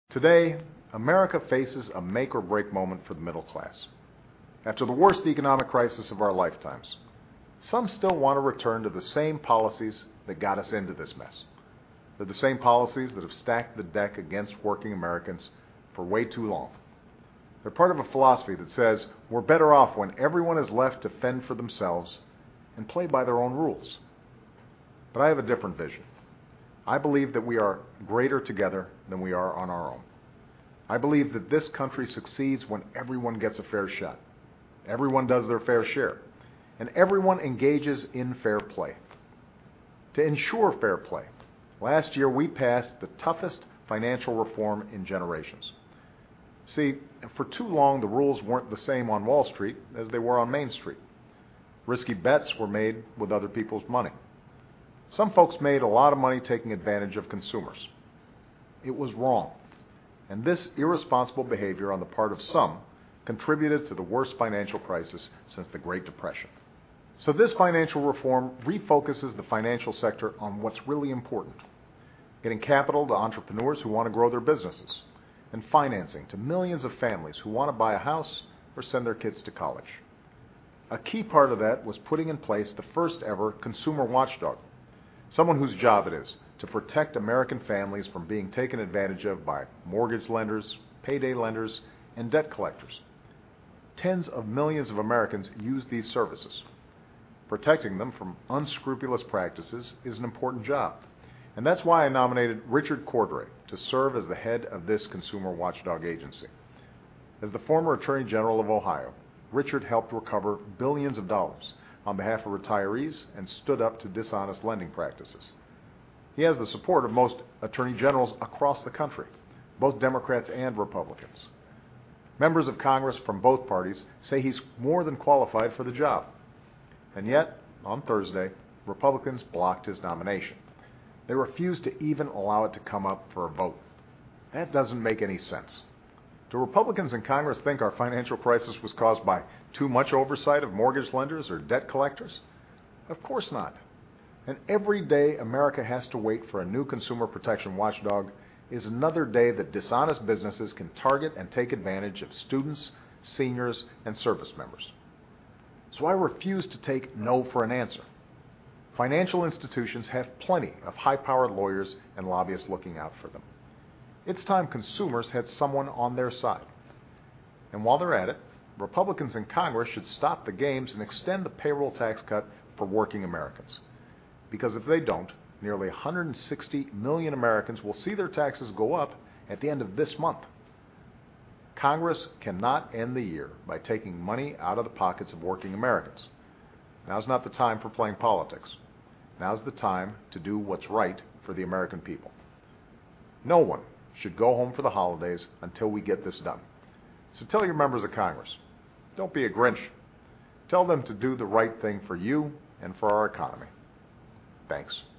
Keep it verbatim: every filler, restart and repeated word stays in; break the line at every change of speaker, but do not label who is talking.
Today, America faces a make-or-break moment for the middle class. After the worst economic crisis of our lifetimes, some still want to return to the same policies that got us into this mess. They're the same policies that have stacked the deck against working Americans for way too long. They're part of a philosophy that says we're better off when everyone is left to fend for themselves and play by their own rules. But I have a different vision. I believe that we are greater together than we are on our own. I believe that this country succeeds when everyone gets a fair shot. Everyone does their fair share. And everyone engages in fair play. To ensure fair play, last year we passed the toughest financial reform in generations. See, for too long the rules weren't the same on Wall Street as they were on Main Street. Risky bets were made with other people's money. Some folks made a lot of money taking advantage of consumers. It was wrong. And this irresponsible behavior on the part of some contributed to the worst financial crisis since the Great Depression. So this financial reform refocuses the financial sector on what's really important: getting capital to entrepreneurs who want to grow their businesses, and financing to millions of families who want to buy a house or send their kids to college. A key part of that was putting in place the first ever consumer watchdog, someone whose job it is to protect American families from being taken advantage of by mortgage lenders, payday lenders, and debt collectors. Tens of millions of Americans use these services. Protecting them from unscrupulous practices is an important job, and that's why I nominated Richard Cordray to serve as the head of this consumer watchdog agency. As the former Attorney General of Ohio, Richard helped recover billions of dollars on behalf of retirees and stood up to dishonest lending practices. He has the support of most attorney generals across the country, both Democrats and Republicans. Members of Congress from both parties say he's more than qualified for the job. And yet, on Thursday, Republicans blocked his nomination. They refused to even allow it to come up for a vote. That doesn't make any sense. Do Republicans in Congress think our financial crisis was caused by too much oversight of mortgage lenders or debt collectors? Of course not. And every day America has to wait for a new consumer protection watchdog is another day that dishonest businesses can target and take advantage of students, seniors, and service members. So I refuse to take no for an answer. Financial institutions have plenty of high-powered lawyers and lobbyists looking out for them. It's time consumers had someone on their side. And while they're at it, Republicans in Congress should stop the games and extend the payroll tax cut for working Americans. Because if they don't, nearly one hundred sixty million Americans will see their taxes go up at the end of this month. Congress cannot end the year by taking money out of the pockets of working Americans. Now's not the time for playing politics. Now's the time to do what's right for the American people. No one should go home for the holidays until we get this done. So tell your members of Congress, don't be a Grinch. Tell them to do the right thing for you and for our economy. Thanks.